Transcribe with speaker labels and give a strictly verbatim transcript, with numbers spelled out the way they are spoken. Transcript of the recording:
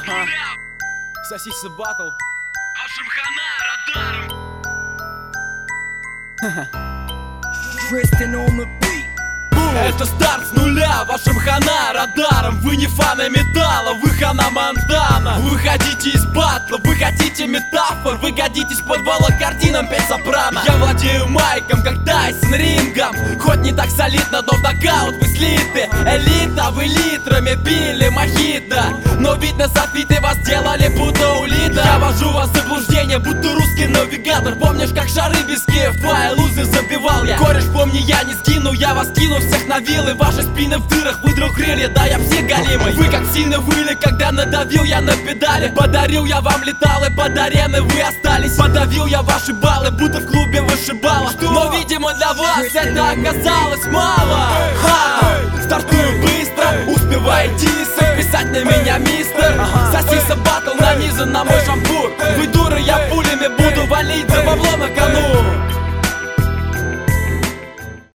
Speaker 1: Ага. Сосиса батл.
Speaker 2: Вашим хана радаром.
Speaker 3: Tristan on the beat.
Speaker 1: Это старт с нуля, вашим хана радаром. Вы не фаны металла, вы хана Монтана. Вы хотите из батла, вы хотите метафор. Вы годитесь под волокордином петь сопрано. Я владею майком, как Тайсон рингом. Хоть не так солидно, но в нокаут вы слиты. Элита, вы литрами пили мохито. Но видно, софиты вас делали будто улита. Я вожу вас в заблуждение, будто русский навигатор. Помнишь, как шары без файл лузы забивал я? Кореш, помни, я не сгину, я вас кину всех на вилы. Ваши спины в дырах, выдрал крылья, да я все голимый. Вы как сильно выли, когда надавил я на педали. Подарил я вам леталы, под арены вы остались. Подавил я ваши баллы, будто в клубе вышибала. Но, видимо, для вас это оказалось мало. Ха! Стартую быстро, успеваете записать на меня мистер. Сосиса батл нанизан на мой шампур. Вы дуры, я пулями буду валить